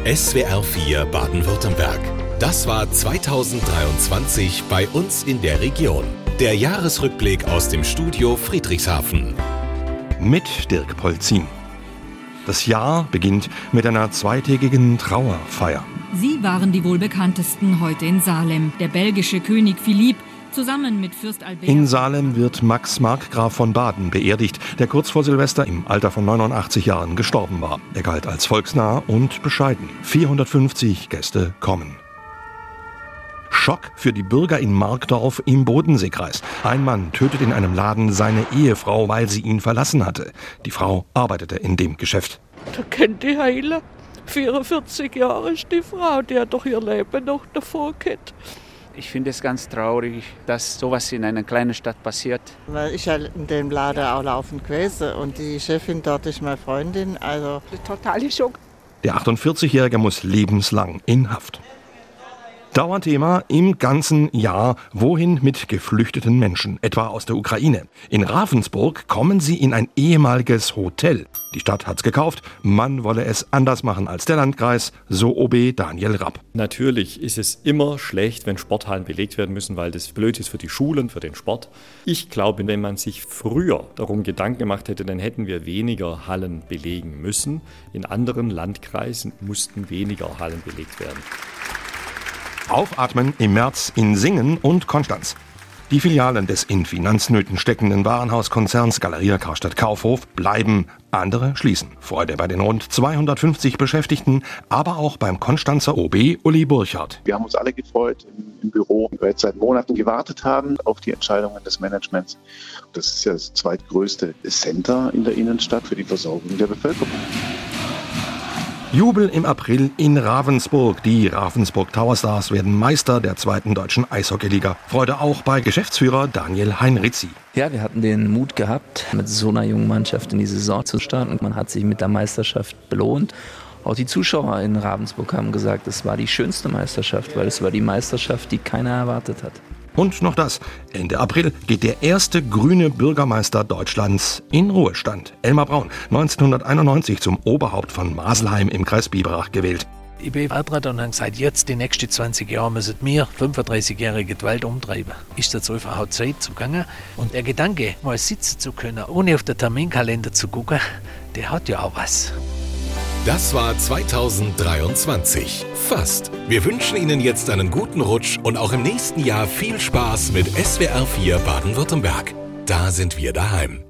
SWR 4 Baden-Württemberg. Das war 2023 bei uns in der Region. Der Jahresrückblick aus dem Studio Friedrichshafen. Mit Dirk Polzin. Das Jahr beginnt mit einer zweitägigen Trauerfeier. Sie waren die wohlbekanntesten heute in Salem. Der belgische König Philippe zusammen mit Fürst Albert. In Salem wird Max Markgraf von Baden beerdigt, der kurz vor Silvester im Alter von 89 Jahren gestorben war. Er galt als volksnah und bescheiden. 450 Gäste kommen. Schock für die Bürger in Markdorf im Bodenseekreis. Ein Mann tötet in einem Laden seine Ehefrau, weil sie ihn verlassen hatte. Die Frau arbeitete in dem Geschäft. Da kennt die Heile. 44 Jahre ist die Frau, die hat doch ihr Leben noch davor gehabt. Ich finde es ganz traurig, dass sowas in einer kleinen Stadt passiert. Weil ich ja in dem Laden auch laufend gewesen und die Chefin dort ist meine Freundin, also Total Schock. Der 48-Jährige muss lebenslang in Haft. Dauerthema im ganzen Jahr: Wohin mit geflüchteten Menschen, etwa aus der Ukraine? In Ravensburg kommen sie in ein ehemaliges Hotel. Die Stadt hat's gekauft, man wolle es anders machen als der Landkreis, so OB Daniel Rapp. Natürlich ist es immer schlecht, wenn Sporthallen belegt werden müssen, weil das blöd ist für die Schulen, für den Sport. Ich glaube, wenn man sich früher darum Gedanken gemacht hätte, dann hätten wir weniger Hallen belegen müssen. In anderen Landkreisen mussten weniger Hallen belegt werden. Aufatmen im März in Singen und Konstanz. Die Filialen des in Finanznöten steckenden Warenhauskonzerns Galeria Karstadt Kaufhof bleiben, andere schließen. Freude bei den rund 250 Beschäftigten, aber auch beim Konstanzer OB Uli Burchardt. Wir haben uns alle gefreut im Büro, weil wir jetzt seit Monaten gewartet haben auf die Entscheidungen des Managements. Das ist ja das zweitgrößte Center in der Innenstadt für die Versorgung der Bevölkerung. Jubel im April in Ravensburg. Die Ravensburg Tower Stars werden Meister der 2. deutschen Eishockeyliga. Freude auch bei Geschäftsführer Daniel Heinrizi. Ja, wir hatten den Mut gehabt, mit so einer jungen Mannschaft in die Saison zu starten. Und man hat sich mit der Meisterschaft belohnt. Auch die Zuschauer in Ravensburg haben gesagt, es war die schönste Meisterschaft, weil es war die Meisterschaft, die keiner erwartet hat. Und noch das: Ende April geht der erste grüne Bürgermeister Deutschlands in Ruhestand. Elmar Braun, 1991 zum Oberhaupt von Maselheim im Kreis Biberach gewählt. Ich bin Waldrat und habe gesagt, jetzt die nächsten 20 Jahre müssen wir 35-jährige die Welt umtreiben. Ist jetzt einfach auch Zeit zu gehen. Und der Gedanke, mal sitzen zu können, ohne auf den Terminkalender zu gucken, der hat ja auch was. Das war 2023. Fast. Wir wünschen Ihnen jetzt einen guten Rutsch und auch im nächsten Jahr viel Spaß mit SWR 4 Baden-Württemberg. Da sind wir daheim.